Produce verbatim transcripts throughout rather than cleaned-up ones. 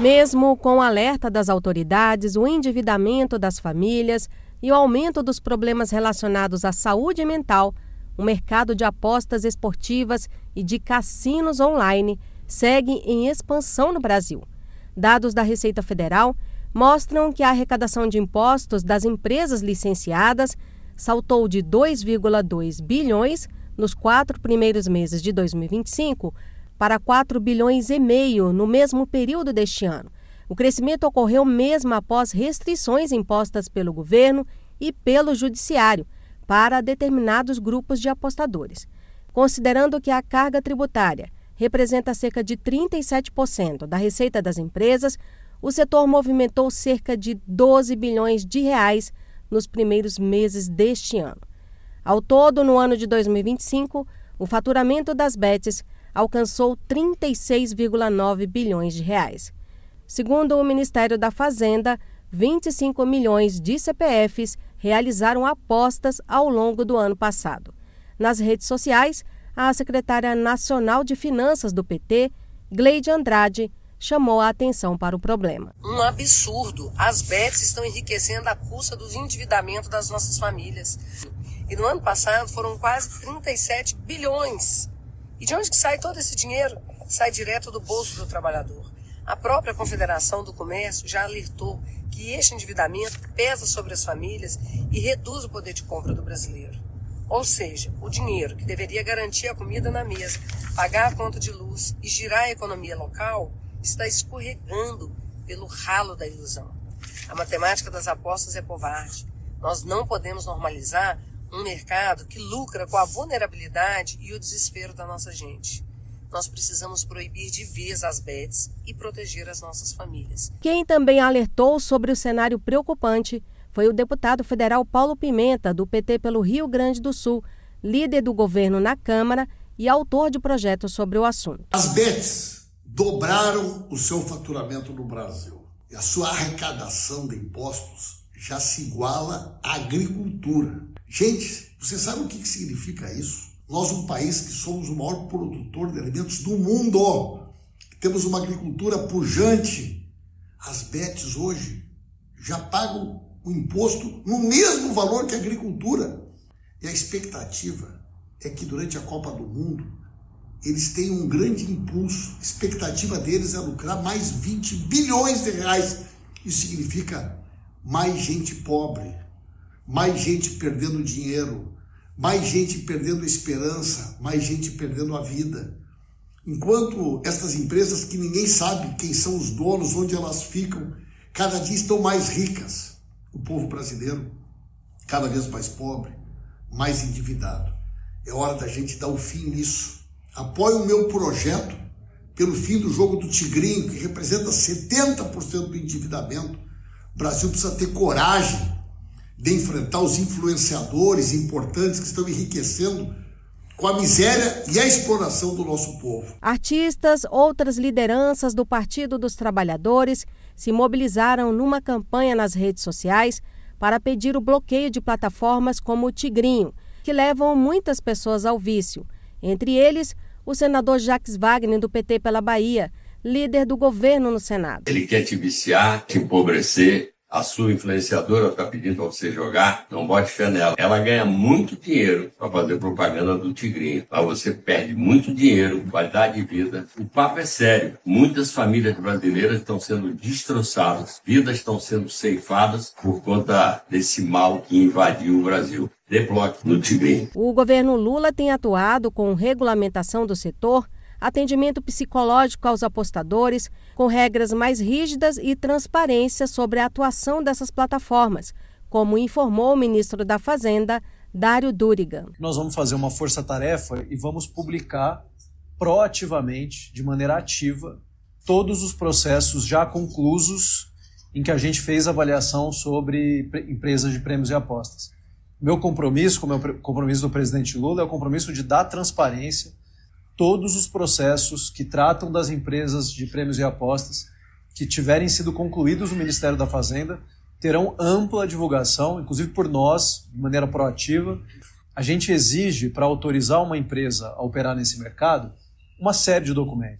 Mesmo com o alerta das autoridades, o endividamento das famílias e o aumento dos problemas relacionados à saúde mental, o mercado de apostas esportivas e de cassinos online segue em expansão no Brasil. Dados da Receita Federal mostram que a arrecadação de impostos das empresas licenciadas saltou de dois vírgula dois bilhões nos quatro primeiros meses de dois mil e vinte e cinco para quatro bilhões e meio no mesmo período deste ano. O crescimento ocorreu mesmo após restrições impostas pelo governo e pelo judiciário para determinados grupos de apostadores. Considerando que a carga tributária representa cerca de trinta e sete por cento da receita das empresas, o setor movimentou cerca de doze bilhões de reais nos primeiros meses deste ano. Ao todo, no ano de dois mil e vinte e cinco, o faturamento das bets alcançou trinta e seis vírgula nove bilhões de reais. Segundo o Ministério da Fazenda, vinte e cinco milhões de C P Fs realizaram apostas ao longo do ano passado. Nas redes sociais, a secretária nacional de Finanças do P T, Gleide Andrade, chamou a atenção para o problema. Um absurdo. As bets estão enriquecendo à custa do endividamento das nossas famílias. E no ano passado foram quase trinta e sete bilhões. E de onde que sai todo esse dinheiro? Sai direto do bolso do trabalhador. A própria Confederação do Comércio já alertou que este endividamento pesa sobre as famílias e reduz o poder de compra do brasileiro. Ou seja, o dinheiro que deveria garantir a comida na mesa, pagar a conta de luz e girar a economia local está escorregando pelo ralo da ilusão. A matemática das apostas é covarde. Nós não podemos normalizar um mercado que lucra com a vulnerabilidade e o desespero da nossa gente. Nós precisamos proibir de vez as bets e proteger as nossas famílias. Quem também alertou sobre o cenário preocupante foi o deputado federal Paulo Pimenta, do P T pelo Rio Grande do Sul, líder do governo na Câmara e autor de projetos sobre o assunto. As bets dobraram o seu faturamento no Brasil e a sua arrecadação de impostos já se iguala à agricultura. Gente, você sabe o que significa isso? Nós, um país que somos o maior produtor de alimentos do mundo, temos uma agricultura pujante. As bets hoje já pagam o imposto no mesmo valor que a agricultura. E a expectativa é que durante a Copa do Mundo eles tenham um grande impulso. A expectativa deles é lucrar mais vinte bilhões de reais. Isso significa mais gente pobre, mais gente perdendo dinheiro, mais gente perdendo a esperança, mais gente perdendo a vida. Enquanto estas empresas que ninguém sabe quem são os donos, onde elas ficam, cada dia estão mais ricas. O povo brasileiro cada vez mais pobre, mais endividado. É hora da gente dar o fim nisso. Apoie o meu projeto pelo fim do jogo do tigrinho, que representa setenta por cento do endividamento. O Brasil precisa ter coragem de enfrentar os influenciadores importantes que estão enriquecendo com a miséria e a exploração do nosso povo. Artistas, outras lideranças do Partido dos Trabalhadores se mobilizaram numa campanha nas redes sociais para pedir o bloqueio de plataformas como o Tigrinho, que levam muitas pessoas ao vício. Entre eles, o senador Jacques Wagner, do P T pela Bahia, líder do governo no Senado. Ele quer te viciar, te empobrecer. A sua influenciadora está pedindo para você jogar, não bote fé nela. Ela ganha muito dinheiro para fazer propaganda do Tigrinho. Lá você perde muito dinheiro, qualidade de vida. O papo é sério. Muitas famílias brasileiras estão sendo destroçadas, vidas estão sendo ceifadas por conta desse mal que invadiu o Brasil. Dê bloco no Tigrinho. O governo Lula tem atuado com regulamentação do setor, atendimento psicológico aos apostadores, com regras mais rígidas e transparência sobre a atuação dessas plataformas, como informou o ministro da Fazenda, Dário Durigan. Nós vamos fazer uma força-tarefa e vamos publicar proativamente, de maneira ativa, todos os processos já conclusos em que a gente fez avaliação sobre empresas de prêmios e apostas. Meu compromisso, como é o compromisso do presidente Lula, é o compromisso de dar transparência todos os processos que tratam das empresas de prêmios e apostas que tiverem sido concluídos no Ministério da Fazenda terão ampla divulgação, inclusive por nós, de maneira proativa. A gente exige, para autorizar uma empresa a operar nesse mercado, uma série de documentos.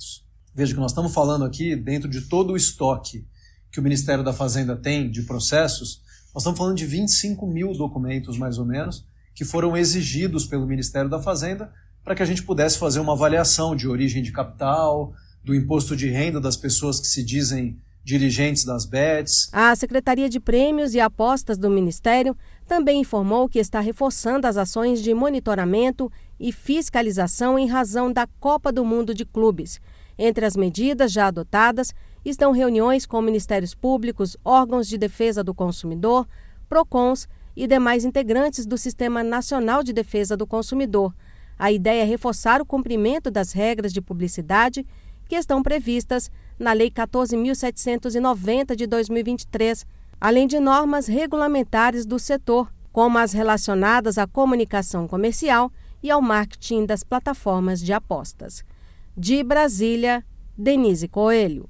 Veja que nós estamos falando aqui, dentro de todo o estoque que o Ministério da Fazenda tem de processos, nós estamos falando de vinte e cinco mil documentos, mais ou menos, que foram exigidos pelo Ministério da Fazenda para que a gente pudesse fazer uma avaliação de origem de capital, do imposto de renda das pessoas que se dizem dirigentes das B E Ts. A Secretaria de Prêmios e Apostas do Ministério também informou que está reforçando as ações de monitoramento e fiscalização em razão da Copa do Mundo de Clubes. Entre as medidas já adotadas estão reuniões com ministérios públicos, órgãos de defesa do consumidor, PROCONs e demais integrantes do Sistema Nacional de Defesa do Consumidor. A ideia é reforçar o cumprimento das regras de publicidade que estão previstas na Lei quatorze mil setecentos e noventa de dois mil e vinte e três, além de normas regulamentares do setor, como as relacionadas à comunicação comercial e ao marketing das plataformas de apostas. De Brasília, Denise Coelho.